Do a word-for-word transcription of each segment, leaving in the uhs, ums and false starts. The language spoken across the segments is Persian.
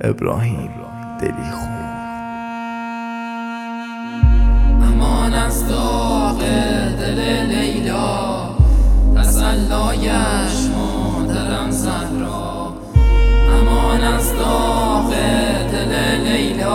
ابراهیم دلیخو. امان از داغ دل لیلا، تسلایش مادرم زهرا. امان از داغ دل لیلا،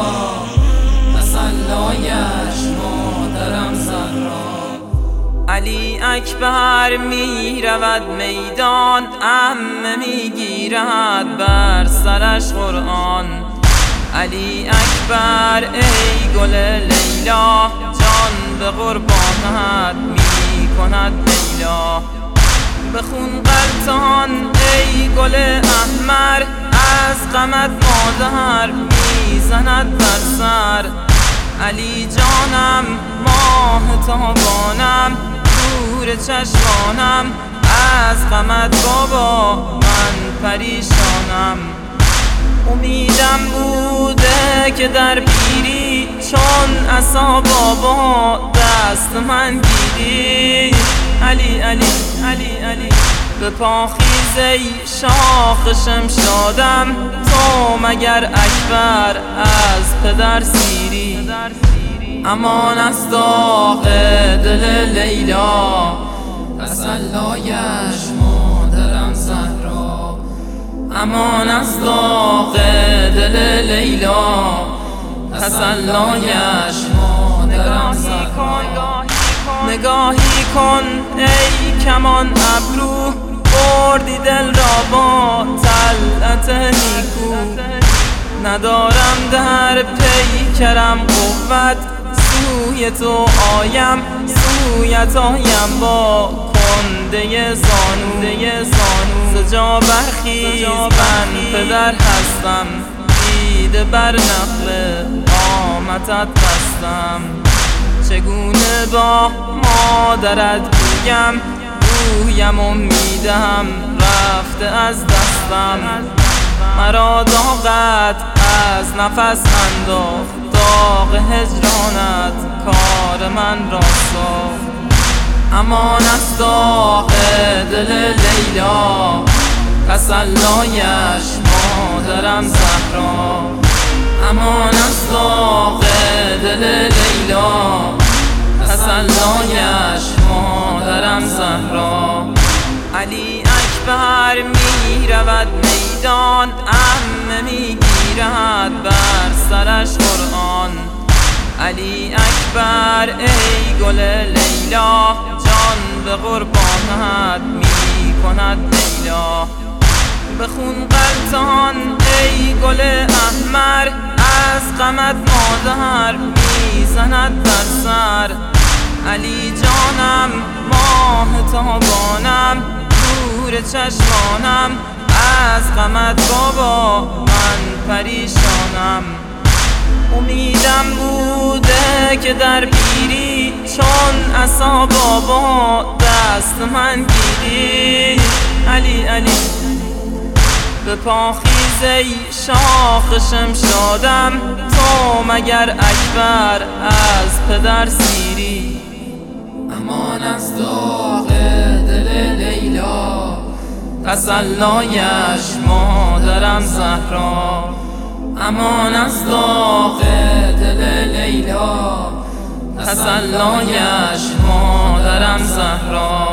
تسلایش مادرم زهرا. علی اکبر می رود میدان، عمه می گیرد بر سرش قرآن. علی اکبر ای گل لیلا، جان به قربانت می کند لیلا. به خون غلطان ای گل احمر، از غمت مادر می زند بر سر. علی جانم ماه تابانم، نور چشمانم، از غمت بابا من پریشانم. امیدم بوده که در پیری، چون عصا بابا دست من گیری. علی علی علی علی به پا خیز ای شاخ شمشادم، تو مگر اکبر از پدر سیری. امان از داغ دل لیلا، تسلایش مادرم زهرا. امان از داغ دل لیلا، تسلایش مادرم زهرا. نگاهی کن ای کمان ابرو، بردی دل را با طلعت نیکو. ندارم در پیکرم قوت، سوی تو آیم سویت آیم با کنده زانو. ز جا برخیز من پدر هستم، دیده بر نخل قامتت بستم. چگونه با مادرت گویم، گویم و میدهم رفته از دستم. مرا داغت از نفس انداخت، داغ هجرانت کار من را ساخت. امان از داغ دل لیلا، تسلایش مادرم زهرا. امان از داغ دل لیلا، تسلایش مادرم زهرا. علی اکبر می رود میدان، عمه می گیرد بر سرش قرآن. علی اکبر ای گل لیلا، جان به قربانت می کند لیلا. به خون غلطان ای گل احمر، از غمت مادر می زند بر سر. علی جانم ماه تابانم، نور چشمانم، از غمت بابا من پریشانم. امیدم بوده که در پیری، چون عصا بابا دست من گیری. علی علی به پا خیز ای شاخ شمشادم، تو مگر اکبر از پدر سیری. امان از داغ دل لیلا، تسلایش مادرم زهرا. امان از داغ دل لیلا، تسلایش مادرم زهرا.